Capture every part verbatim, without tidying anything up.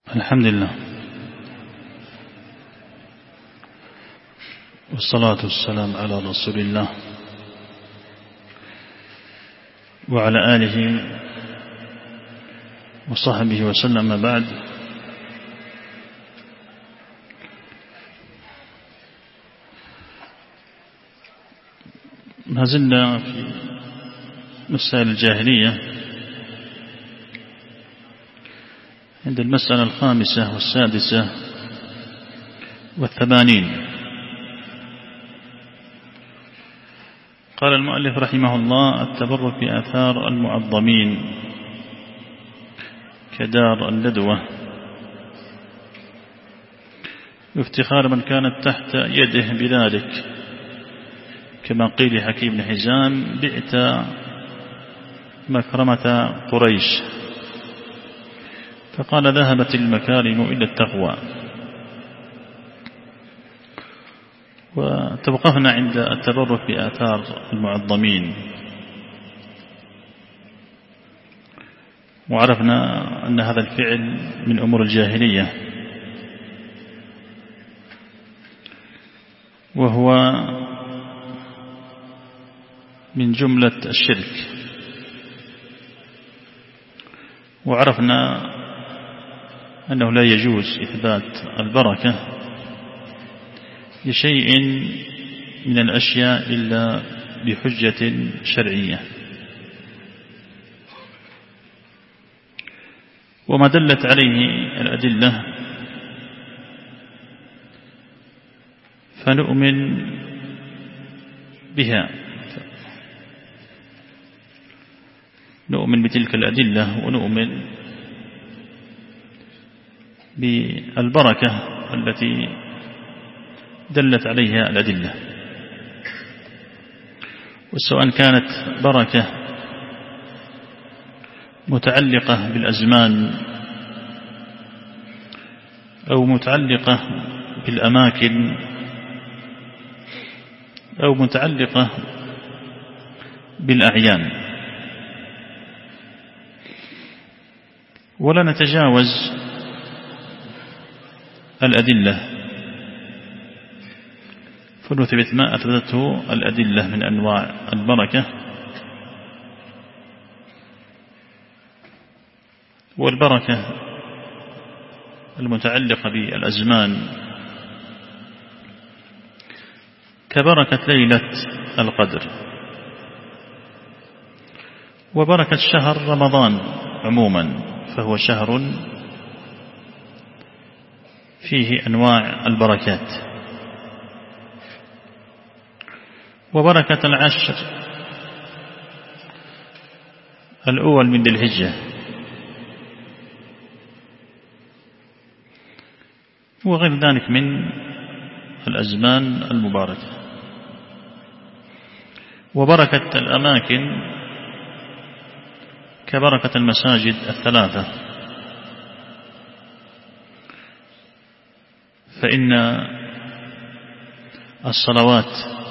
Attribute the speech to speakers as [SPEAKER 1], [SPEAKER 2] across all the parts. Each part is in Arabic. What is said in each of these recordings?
[SPEAKER 1] الحمد لله والصلاة والسلام على رسول الله وعلى آله وصحبه وسلم. ما بعد، ما زلنا في مسائل الجاهلية عند المسألة الخامسة والسادسة والثمانين. قال المؤلف رحمه الله: التبرك بآثار المعظمين كدار الندوة وافتخار من كانت تحت يده بذلك، كما قيل حكيم بن حزام: بئت مكرمة قريش. فقال: ذهبت المكارم إلى التقوى. وتوقفنا عند التبرك بآثار المعظمين، وعرفنا أن هذا الفعل من أمور الجاهلية، وهو من جملة الشرك. وعرفنا أنه لا يجوز إثبات البركة لشيء من الأشياء إلا بحجة شرعية، وما دلت عليه الأدلة فنؤمن بها، نؤمن بتلك الأدلة ونؤمن بالبركة التي دلت عليها الأدلة، وسواء كانت بركة متعلقة بالأزمان أو متعلقة بالأماكن أو متعلقة بالأعيان. ولا نتجاوز الأدلة فنثبت ما أثبتته الأدلة من أنواع البركة. والبركة المتعلقة بالأزمان كبركة ليلة القدر، وبركة شهر رمضان عموما، فهو شهر فيه أنواع البركات. وبركة العشر الأول من ذي الحجة، وغير ذلك من الأزمان المباركة. وبركة الأماكن كبركة المساجد الثلاثة، فإن الصلوات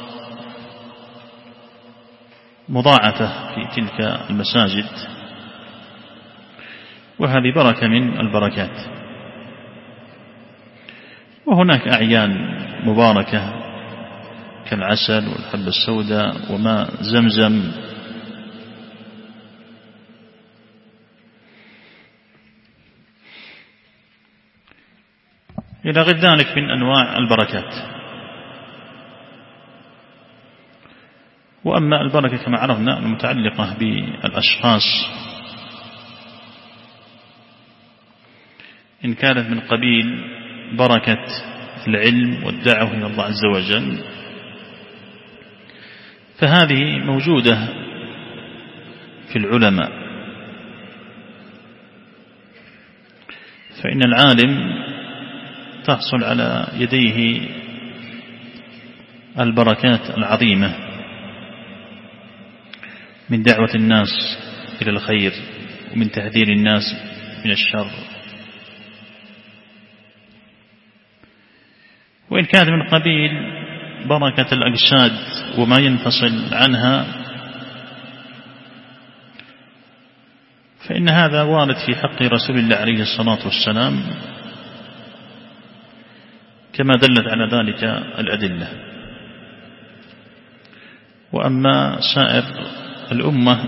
[SPEAKER 1] مضاعفة في تلك المساجد، وهذه بركة من البركات. وهناك أعيان مباركة كالعسل والحبة السوداء وماء زمزم. إلى غير ذلك من أنواع البركات. وأما البركة كما عرفنا المتعلقة بالأشخاص، إن كانت من قبيل بركة العلم والدعوة إلى الله عز وجل فهذه موجودة في العلماء، فإن العالم تحصل على يديه البركات العظيمة من دعوة الناس إلى الخير ومن تحذير الناس من الشر. وإن كانت من قبيل بركة الأجساد وما ينفصل عنها فإن هذا وارد في حق رسول الله عليه الصلاة والسلام كما دلت على ذلك الأدلة. وأما سائر الأمة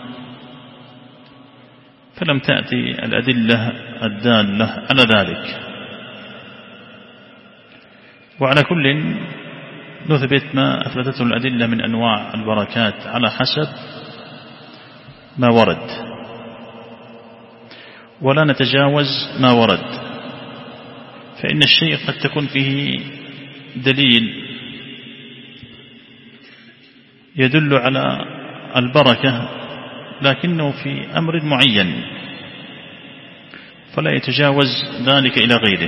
[SPEAKER 1] فلم تأتي الأدلة الدالة على ذلك. وعلى كل نثبت ما أثبتته الأدلة من أنواع البركات على حسب ما ورد، ولا نتجاوز ما ورد، فإن الشيء قد تكون فيه دليل يدل على البركة لكنه في أمر معين، فلا يتجاوز ذلك إلى غيره.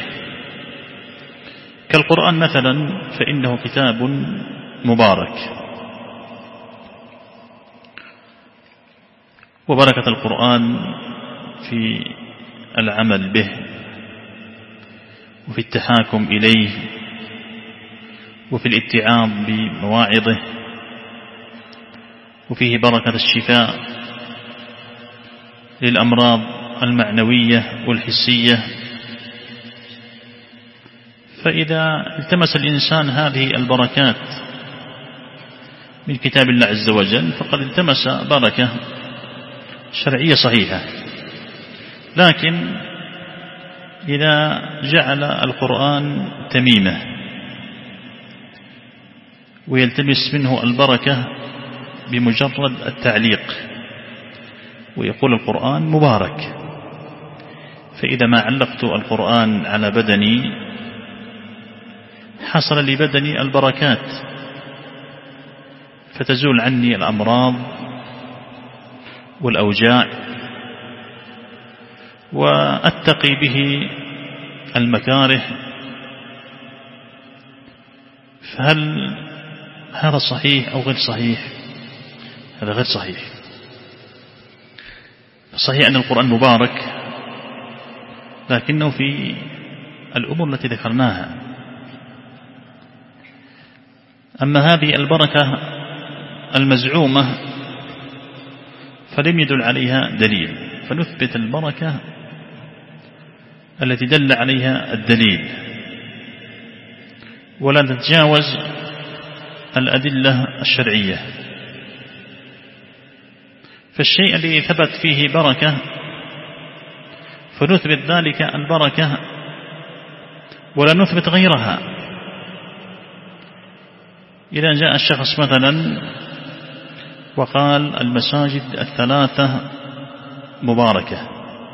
[SPEAKER 1] كالقرآن مثلا فإنه كتاب مبارك، وبركة القرآن في العمل به وفي التحاكم إليه وفي الاتعاظ بمواعظه، وفيه بركة الشفاء للأمراض المعنوية والحسية. فإذا التمس الإنسان هذه البركات من كتاب الله عز وجل فقد التمس بركة شرعية صحيحة. لكن إذا جعل القرآن تميمة ويلتمس منه البركة بمجرد التعليق ويقول القرآن مبارك، فإذا ما علقت القرآن على بدني حصل لبدني البركات، فتزول عني الأمراض والأوجاع وأتقي به المكاره. فهل هذا صحيح أو غير صحيح؟ هذا غير صحيح. صحيح أن القرآن مبارك، لكنه في الأمور التي ذكرناها. أما هذه البركة المزعومة فلم يدل عليها دليل، فنثبت البركة التي دل عليها الدليل، ولا نتجاوز الأدلة الشرعية. فالشيء الذي ثبت فيه بركة فنثبت ذلك البركة ولا نثبت غيرها. إذا جاء الشخص مثلا وقال المساجد الثلاثة مباركة،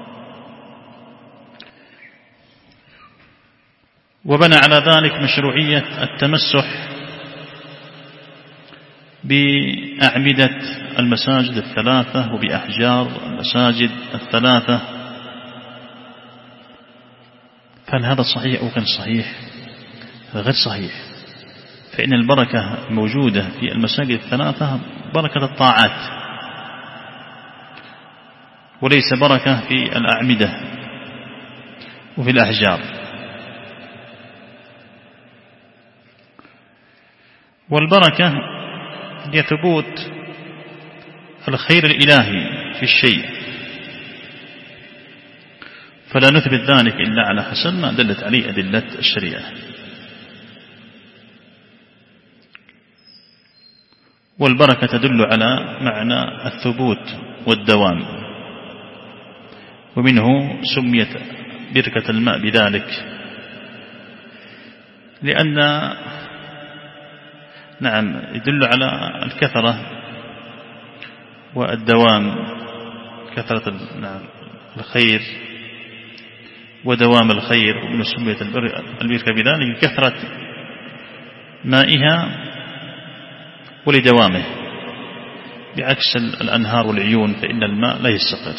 [SPEAKER 1] وبنى على ذلك مشروعية التمسح بأعمدة المساجد الثلاثة وبأحجار المساجد الثلاثة، فهل هذا صحيح أو غير صحيح؟ هذا غير صحيح. فإن البركة الموجودة في المساجد الثلاثة بركة الطاعات، وليس بركة في الأعمدة وفي الأحجار. والبركة هي ثبوت الخير الإلهي في الشيء، فلا نثبت ذلك إلا على حسب ما دلت عليه أدلة الشريعة. والبركة تدل على معنى الثبوت والدوام، ومنه سميت بركة الماء بذلك، لأن نعم يدل على الكثرة والدوام، كثرة نعم الخير ودوام الخير، ومن سميت البركة بذلك كثرة مائها ولدوامه، بعكس الأنهار والعيون فإن الماء لا يستقر.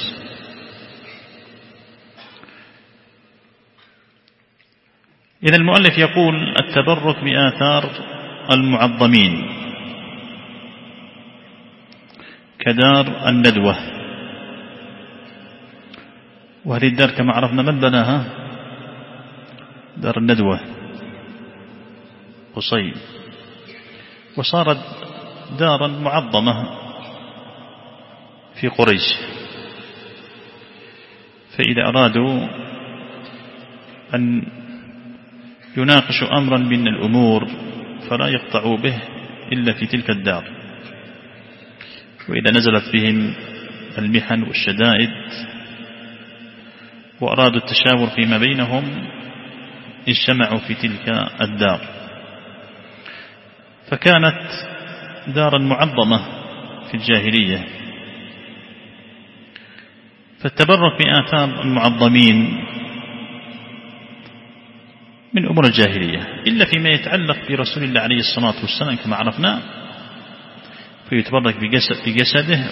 [SPEAKER 1] إذا المؤلف يقول التبرك بآثار المعظمين كدار الندوة، وهذه الدار كما عرفنا من بناها؟ دار الندوة قصي، وصارت دارا معظمة في قريش، فإذا أرادوا أن يناقشوا أمرا من الأمور فلا يقطعوا به إلا في تلك الدار، وإذا نزلت بهم المحن والشدائد وأرادوا التشاور فيما بينهم اجتمعوا في تلك الدار. فكانت دارا معظمة في الجاهلية، فالتبرك بآثار المعظمين من أمور الجاهلية، إلا فيما يتعلق برسول الله عليه الصلاة والسلام كما عرفنا، فيتبرك بجسده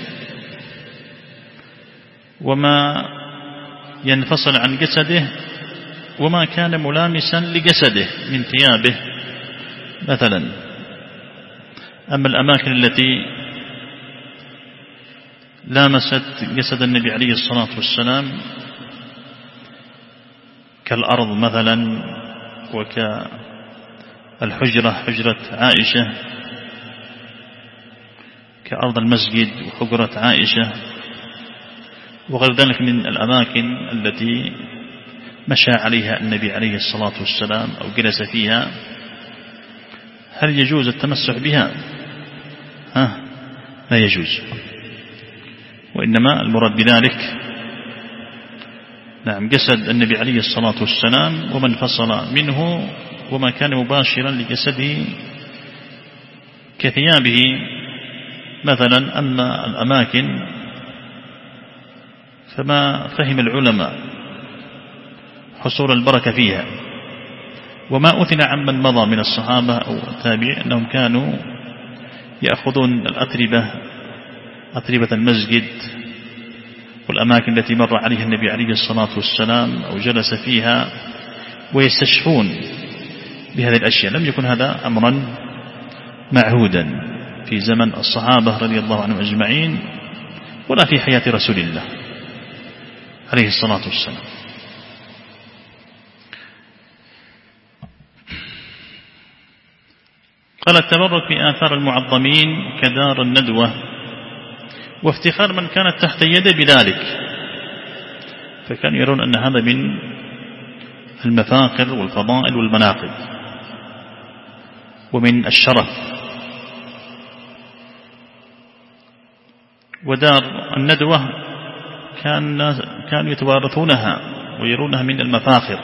[SPEAKER 1] وما ينفصل عن جسده وما كان ملامسا لجسده من ثيابه مثلا. أما الأماكن التي لامست جسد النبي عليه الصلاة والسلام كالأرض مثلا، وكالحجرة حجرة عائشة، كأرض المسجد وحجرة عائشة وغير ذلك من الأماكن التي مشى عليها النبي عليه الصلاة والسلام أو جلس فيها، هل يجوز التمسح بها؟ ها لا يجوز، وإنما المراد بذلك نعم جسد النبي عليه الصلاة والسلام ومن فصل منه وما كان مباشرا لجسده كثيابه مثلا. أما الأماكن فما فهم العلماء حصول البركة فيها، وما أثنى عمن مضى من الصحابة أو التابعين أنهم كانوا يأخذون الأتربة أتربة المسجد والأماكن التي مر عليها النبي عليه الصلاة والسلام أو جلس فيها ويستشفون بهذه الأشياء. لم يكن هذا أمرا معهودا في زمن الصحابة رضي الله عنهم أجمعين ولا في حياة رسول الله عليه الصلاة والسلام. قال التبرك بآثار المعظمين كدار الندوة وافتخار من كانت تحت يده بذلك، فكانوا يرون أن هذا من المفاخر والفضائل والمناقب ومن الشرف. ودار الندوة كان كانوا يتوارثونها ويرونها من المفاخر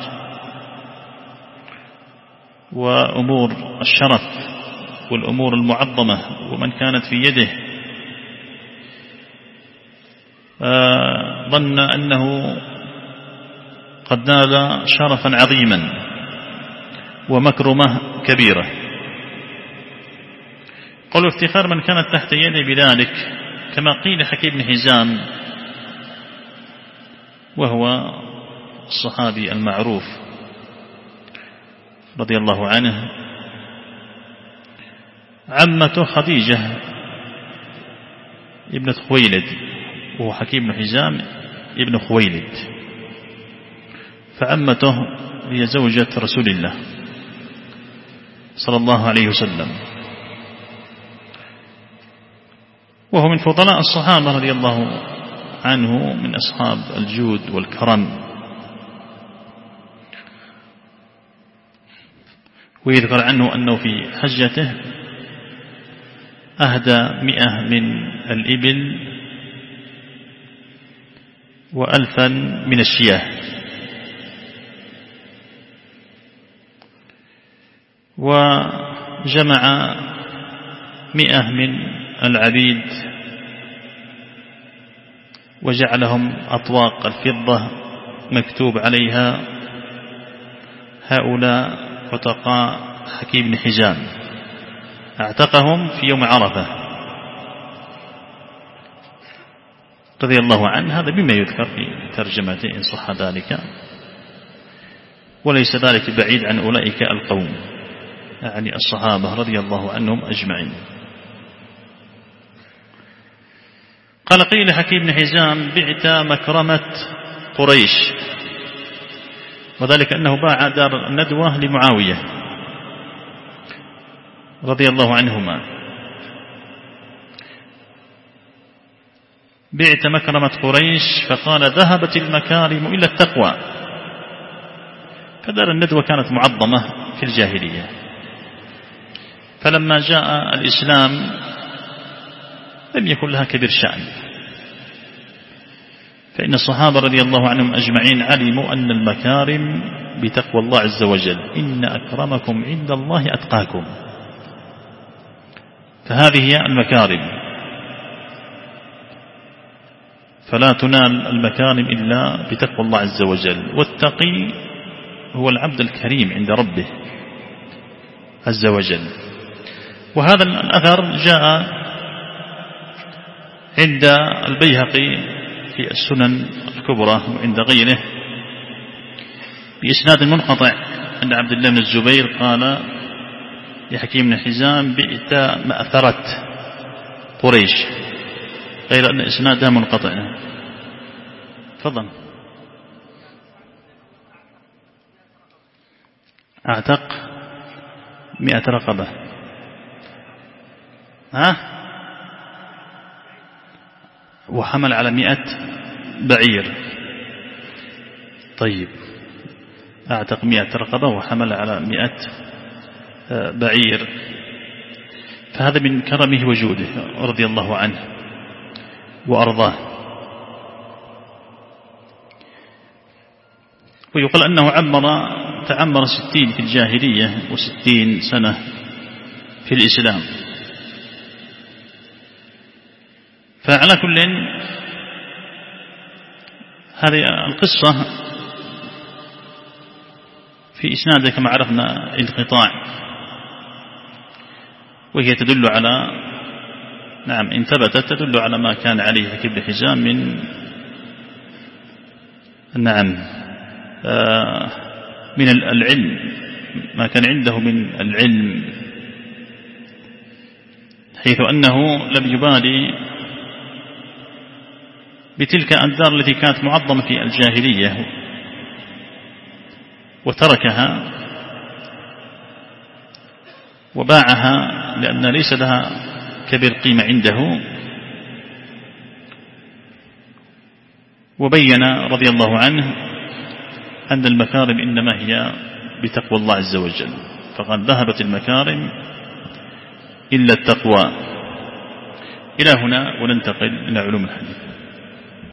[SPEAKER 1] وأمور الشرف والأمور المعظمة، ومن كانت في يده ظن أنه قد نال شرفا عظيما ومكرمة كبيرة. قالوا افتخار من كانت تحت يده بذلك، كما قيل حكيم بن حزام وهو الصحابي المعروف رضي الله عنه، عمته خديجة ابنة خويلد، وهو حكيم بن حزام ابن خويلد، فعمته هي زوجة رسول الله صلى الله عليه وسلم، وهو من فضلاء الصحابة رضي الله عنه، من أصحاب الجود والكرم. ويذكر عنه أنه في حجته أهدى مئة من الإبل وألفا من الشياه، وجمع مئة من العبيد وجعلهم أطواق الفضة مكتوب عليها هؤلاء عتقاء حكيم بن حزام، اعتقهم في يوم عرفة رضي الله عنه. هذا بما يذكر في ترجمته إن صح ذلك، وليس ذلك بعيد عن أولئك القوم، يعني الصحابة رضي الله عنهم أجمعين. قال قيل حكيم بن حزام بعت مكرمة قريش، وذلك أنه باع دار الندوة لمعاوية رضي الله عنهما بعت مكرمة قريش، فقال ذهبت المكارم إلا التقوى. فدار الندوة كانت معظمة في الجاهلية، فلما جاء الإسلام لم يكن لها كبير شأن، فإن الصحابة رضي الله عنهم أجمعين علموا أن المكارم بتقوى الله عز وجل، إن أكرمكم عند الله أتقاكم. فهذه هي المكارم، فلا تنال المكارم إلا بتقوى الله عز وجل. والتقي هو العبد الكريم عند ربه عز وجل. وهذا الأثر جاء عند البيهقي في السنن الكبرى وعند غيره بإسناد منقطع عند عبد الله بن الزبير قال لحكيم بن حزام بئت مأثرة قريش، غير أن إسنادها منقطع. تفضل. أعتق مئة رقبة. ها؟ وحمل على مئة بعير. طيب، أعتق مئة رقبة وحمل على مئة بعير، فهذا من كرمه وجوده رضي الله عنه وأرضاه. ويقول أنه عمر تعمر ستين في الجاهلية وستين سنة في الإسلام. فعلى كل هذه القصة في إسنادها كما عرفنا انقطاع، وهي تدل على نعم إن ثبتت تدل على ما كان عليه حكيم بن حزام من نعم آه من العلم، ما كان عنده من العلم، حيث أنه لم يبالي بتلك الدار التي كانت معظمة في الجاهلية وتركها وباعها لأن ليس لها كبير قيمة عنده، وبين رضي الله عنه أن المكارم إنما هي بتقوى الله عز وجل، فقد ذهبت المكارم إلا التقوى. إلى هنا وننتقل إلى علوم الحديث.